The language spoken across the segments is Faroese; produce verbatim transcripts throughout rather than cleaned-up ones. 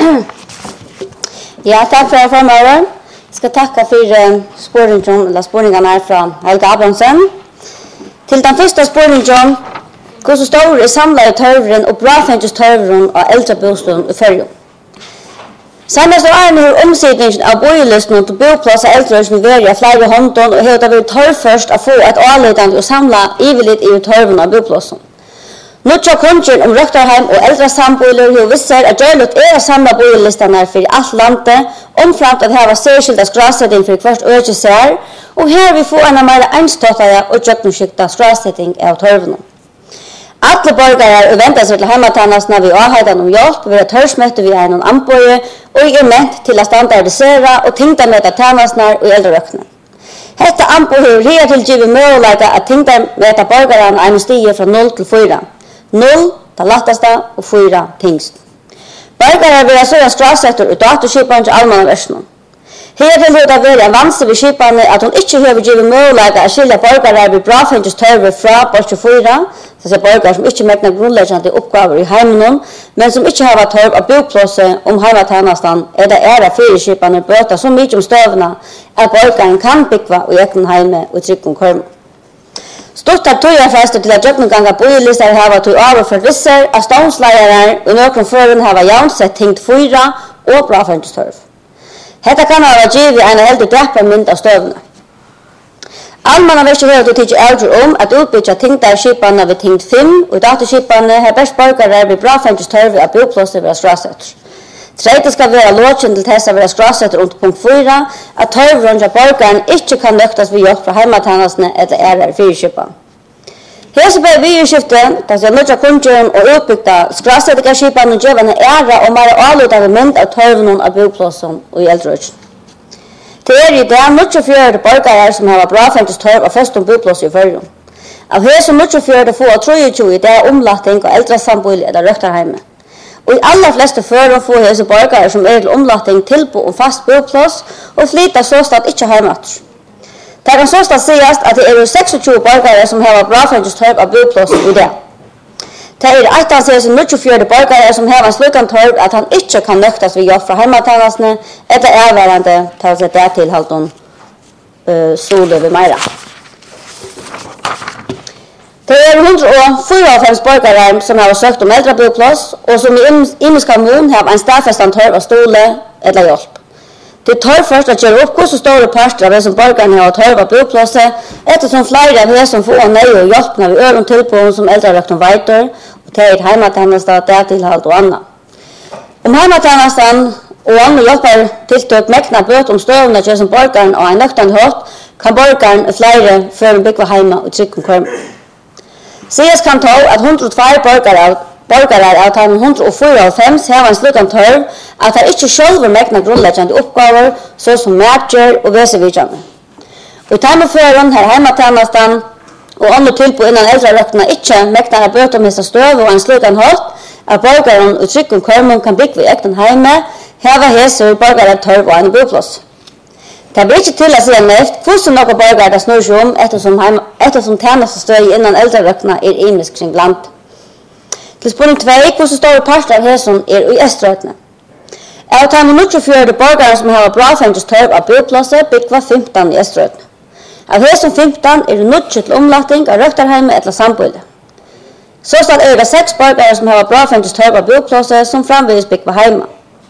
Ja, tack för förmånen. Jag ska tacka för uh, spåringen eller spåringarna från Helga Abrahamsen. Till den första spåringen, hur så stor är samlade törvren och bra fänges törvren och äldre bostaden i följen. Senast av Arne har omsättningen av bojelösningen till boplats och äldrelösningen värja flera hånden och hela vi törv först att få ett avledande och samla iveligt i törven av boplatsen. Nutja kongen om Röktarheim och äldre samboiler har visser att Jörlut är att samla bojelistarna för allt landet, omframt att ha särskilda skrassättning för kvart ökesär, och här vi får en mer enståttare och kökkenskikta skrassättning av törven. Alla borgare väntar sig till hemmatannasna vid avhädan om hjälp, vi har törsmöte vid en amboje och är ment till att standardisera och tänkta mäta tannasna och äldre rökna. Detta amboje har tillgivet möjlighet att tänkta mäta borgaren en stige från noll till fyra. noll, det lättaste, och fyra tyngst. Borgare vill ha sådana skrassätter och datorskipan till allmänna versionen. Här till det vara en vanse vid skipanne att hon inte har givet möjlighet att skilja borgare vid bra fänges törver fra bort tjugofyra, så att borgare som inte mäknar grundläggande uppgaver i heimen, men som inte har törv av boplåse om heimatannastan är det ära fyrirskipanne böta så mycket om stövna att borgaren kan bygga och egen heime och tryggom korm. Stort har tog jag fäster till att jökneganga bojelisar hava tog av för visser av stånslejare och någon fören hava jaunsett tänkt fyra och bra fänges törv. Hetta kan vara givet en helt dräppa mynd av stövna. Allmänna verser har du tidsi avgjort om att utbytja tänkta skipanna vid tänkt fem och datorskipanna har bäst borgare vid bra fänges törv av boplåser vid skrassätter. Tredje ska vara låtjen till testa vid skrassätter under punkt fyra att törvrunga borgaren inte kan nöktas vid hjälp från hemmatannasna eller ärar fyrskipan. Här så blir vi i skiften, där jag nödja kunden och utbyggda skrassättigarskipan och gevande ära och mer avlutade mynd av törvnen av boplåsen och i äldrötjen. Det är i dag mycket fjörde borgare som har bra fänges törv och fest om boplås i förrjun. Av här så mycket fjörde få trettiotjugo i dag omlattning och äldre samboil eller Röktarheim. Och i alla flesta förrjun får hese borgare som är till omlattning tillbo om fast boplås och flyttar såstad inte heimat. Det kan såstad sägas att det är sextiotvå borgare som har bra fänges törv av boplås i dag. Det är ett av sig nittiofyra borgare som har en slukan törv att han inte kan nöktas vid hjälp från hemmatannasna eller ervärande tar sig där till halton uh, sol över Meira. Det är hundrafyrtiofem borgare som har sökt om äldre boplås och som i Immes kommun har en stadfästan törv av stole eller hjälp. Det tar först att göra upp hur så stora parter av det som borgarna har törv av boplåse eftersom flera av det som får nej och hjälp när vi öron tillpån som äldre rökt om vajter och tar ett heimatannastan, därtillhalt och annat. Om heimatannastan och andra hjälpar tilltök mäkna böt om stövna till som borgaren och en nöktande hårt kan borgaren flera för en byggva heima och tryck om korm. Sägas kan ta att hundratvå borgare borgare av de hundrafyrtiofem har en slutan törv att han inte själva mäknar grundläggande uppgaver såsom mätger och väsevidjande. Och i tarmefören har hemmatannastan och andra tillpå innan äldre rökterna inte mäknar att böta med sig stöv och en slutan hårt att borgaren och tryck om kormen kan bygga i äkten heime häva häser borgare törv och en boplås. Det blir inte till att säga mest hur som några borgare där snurr sig om eftersom, heim, eftersom tjänast stöj innan äldre rökterna är imisk kring land. Till spårning två, hur så stora parter av häsen är i Eströtne. Av de nittiofyra borgare som har bra fänges törv av boplåse byggva femton i Eströtne. Av häsen femton är det nuttigt till omlattning av Röktarheim eller samboile. Så är det sex borgare som har bra fänges törv av boplåse som framvis byggva heima.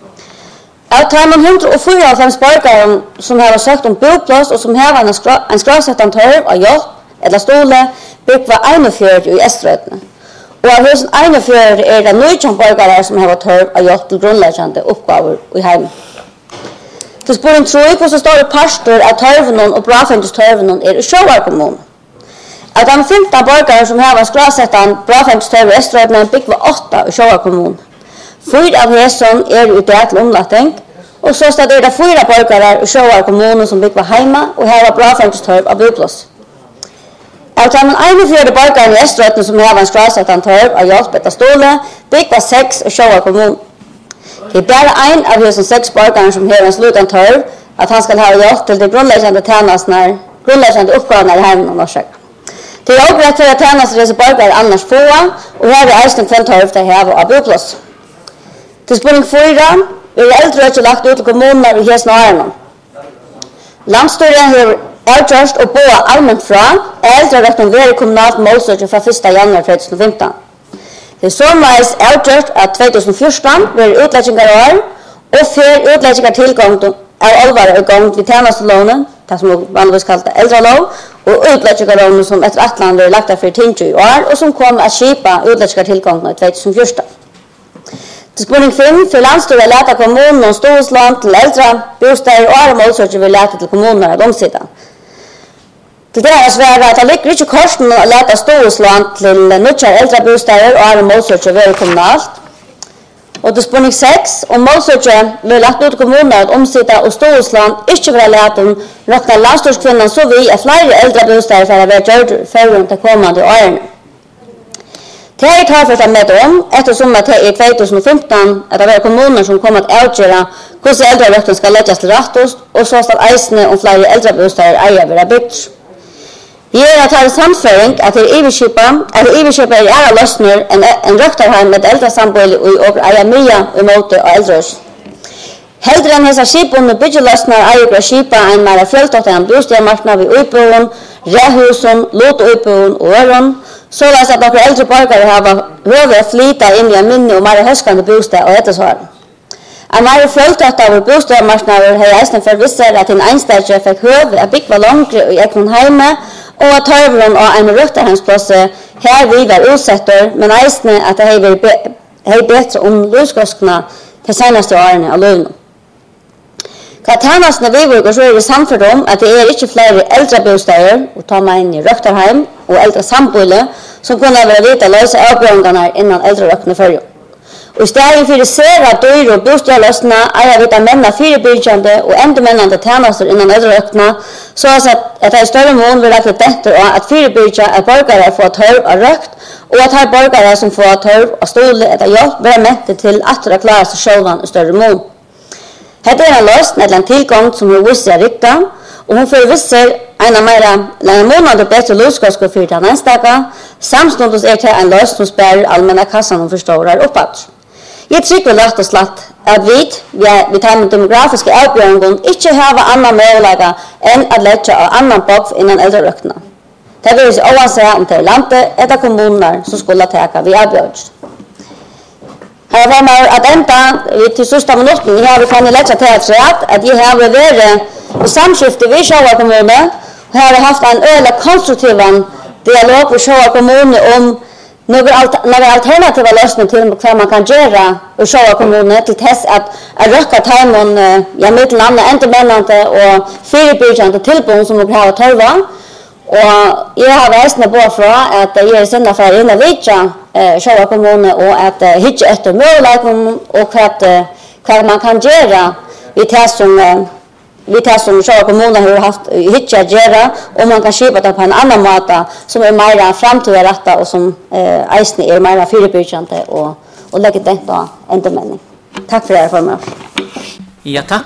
Av de hundrafyrtiofem borgare som har sökt om boplås och som har en, skra, en skrassättan törv av hjälp eller stole byggva einogfjøruti i Eströtne. Og av husen einogfjøruti er det nitton borgare som har törv av hjälp till grundläggande uppgaver i heim. Till spåren tre, hur så stora parter av törvnen och brafänges törvnen är i Sjövar kommun. Av de femton borgare som har skrassättan brafänges törv i Eströtne byggva åtta i Sjövar kommun. Fyra av häsen är i det till omlattning och så är det fyra borgare i Sjövar kommun som byggva heima och här har brafänges törv av boplås. Av de einogfjøruti borgare i Eströtne som har en skrassättan törv av hjälp eller stole byggva sex i Sjövar kommun. Det är bara en av dessa sex borgare som har en slutan törv att han ska ha hjälp till de grundläggande tjänsterna, grundläggande uppgifterna i hemmen och norsk. Det är också rätt för att tjänster dessa borgare annars få och här är eisen kväll törv till hav och boplås. Till spårning fyra, Vi er eldre ikke lagt ut til kommuner i hesten årene. Landsstyret har avgjørst og bo allmänt fra eldre retten være kommunalt målsøkje fra første januar tjugo femton. Det er således avgjørt at tjugo fjorton blir utleggingar år, og før utleggingar tilgang av alvare i gang ved tjenestelånen, det som vanligvis kallt eldrelov, og utleggingarlånen som etter atland blir lagt for tinge i år, og som kom at skipa utleggingar tilgang i tjugo fjorton. Til spørning fem, for landstyret leta kommunen og storhusland til eldre bostader og andre målsøkje vil lete til kommuner at omsida. Til det er svære at det ligger ikke korsen å lete storhusland til nødvendige eldre bostader og andre målsøkje vil kommunalt. Og til spørning seks, om målsøkje vil lete ut kommuner at omsida og storhusland ikke vil lete råkne landstyrskvinnen så vi at flere eldre bostader for å være gjort for de kommende årene. Det er tar for seg med om, ettersom at det i tjugo femton at det var kommuner som kom at avgjøre hvordan eldrerøkten skal legges til rettost, og så skal eisene om flere eldrebosteder eier vil ha bygd. Jeg er at det er samføring at det er iverskipet, at det iverskipet er ære løsner enn en røkterheim med eldre sambolig og eier mye i måte og eldrehus. Heldre enn hese skipene byggeløsner eier og skipa en mer fjøltått enn bostedmarknad ved utboen, rehusen, lot utboen og øren, så er det at dere eldre borgere har høyere flyta inn i en minne og mer høskende bostad og ettersvar. En mer føltøtt av bostadmarknader har eisen for visser at en einstadje fikk høyere at bygge langere i egen heime, og at tørveren og en røkterheinsplass her vi var utsetter, men eisen at det har bedre om løskoskene de seneste årene av løvene. Hva tjenestene vi bruker så er vi samfunnet om at det er ikke flere eldre bostader, og tar meg inn i røkterheim og eldre sambolig, som kunne være vidt å løse avgrøngene innan eldre røkkene førje. Og i stedet for å se at dyr og bostadløsene er jeg vidt å menne firebyggende og endemennende tjenester innan eldre røkkene, så at det er større mån vil lagt dette og at firebyggende er borgere får tørv av røkt, og at her borgere som får tørv av stole etter hjelp være mente til at det klarer seg selv i større mån. Hetta er en løsning eller en tilgang som hun visser er riktig, og hun får visser en av mer en måned og bedre løskosker for den enstaka, samståndes er til en løsning som spiller allmenne kassan og forstår her oppad. Jeg trykker lagt og slatt at vi, vi tar med demografiske avgjørelsen, ikke har annan mulighet enn at lette av annan bok innan eldrerøktene. Det vil si oanse om det er landet etter kommuner som skulle teka vi avgjørelsen. Her var meg at enda vi til sista minutten her vi kan lette til at at at jeg har vært i samskifte ved Sjåa kommune, og her har vi haft en øyelig konstruktiv dialog med Sjåa kommune om noen alternative løsninger til hva man kan gjøre i Sjåa kommune til test at jeg røkker teimen ja, mitt landet endemennende og firebyggende tilbud som vi har tørva. Og jeg har vært på fra at jeg er sinne for inn og vidtja Sjåa kommune og at uh, hitje etter muligheten og hva, hva man kan gjøre vi tar som, vi tar som Sjåa kommune har haft hitje å gjøre og man kan skipa det på en annen måte som er mer fremtidig rettet og som uh, eisene er mer firebyggende og, og legger det på endemending. Takk for det for meg. Ja, takk